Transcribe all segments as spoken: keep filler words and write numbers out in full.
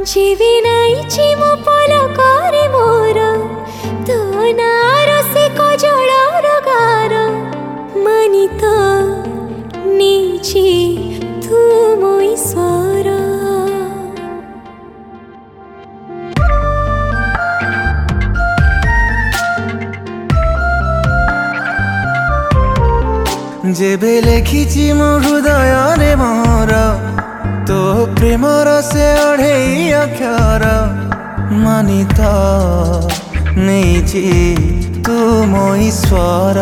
जीवी नाइची मो पलकरे मोर तो नार से कजळर गार मानि तो नीची तू मो ईश्वर। जेबे लेखिची मो हृदय रे मोर तो प्रेमर से अढ़ेई अक्षर मानि तो नेची तू मो ईश्वर।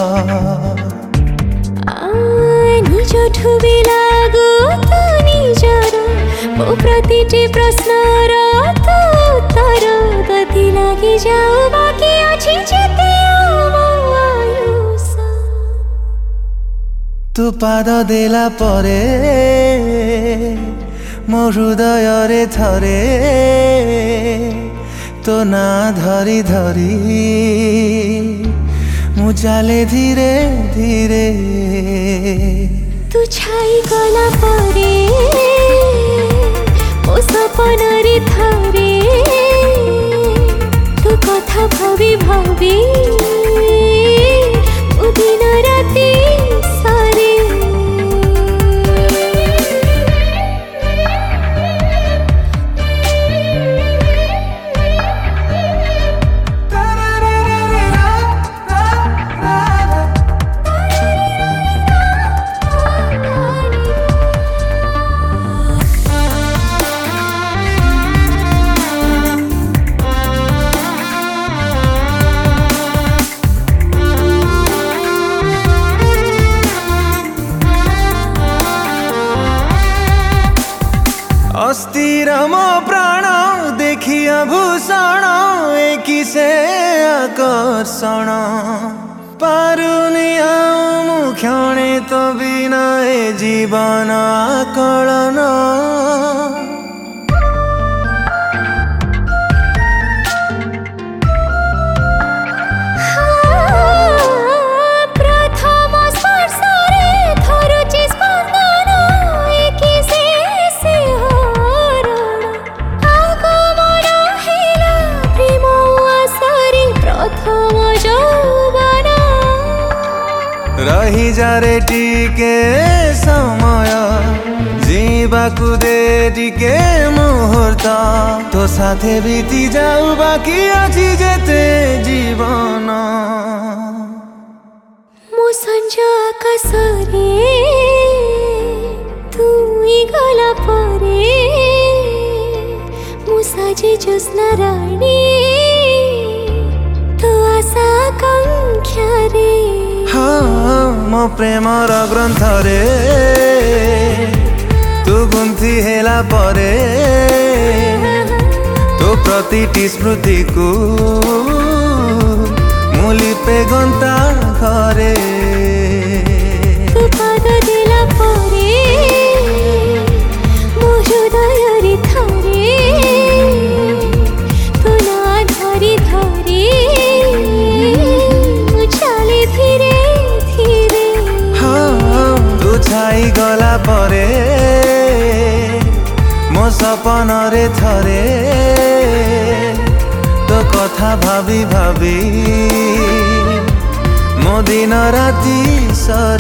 निजठु भी लागू तो निजर मो प्रतिटी प्रश्नर तो उत्तर गति लागी जाऊ बाकी अछि जेते तू पाद देला परे मो हृदय रे थरे तो ना धरी धरी मु चाले धीरे धीरे। तू छाई गला परे मो सपन रे थरे तू कथा भावी भावी मु दिन राति सारे। अस्थिर मो प्राण देखिया भूषण एकी से आकर्षण पारुनी मु क्षणे तो बिना ए जीवन आकलन। रही जारे टिके समय जीवाकु दे टिके मुहूर्त तो साथे बीती जाऊ बाकी अछि जेते जीवन। मो संज आकाशरे तू गला परे मु साजे ज्योत्स्ना राणी तो आशा आकांक्षा रे। हाँ मो प्रेमर ग्रंथ रे तू गुंथि हेला परे तो प्रतिटी स्मृति को मुलिपे गंता घरे। तू पाद देला परे मो हृदय रे थरे तू ना धरी धरी मु चाले धीरे धीरे। तू छाई गला परे मो सपन रे थरे तो कथा भावी भावी मो दिन राति सरे।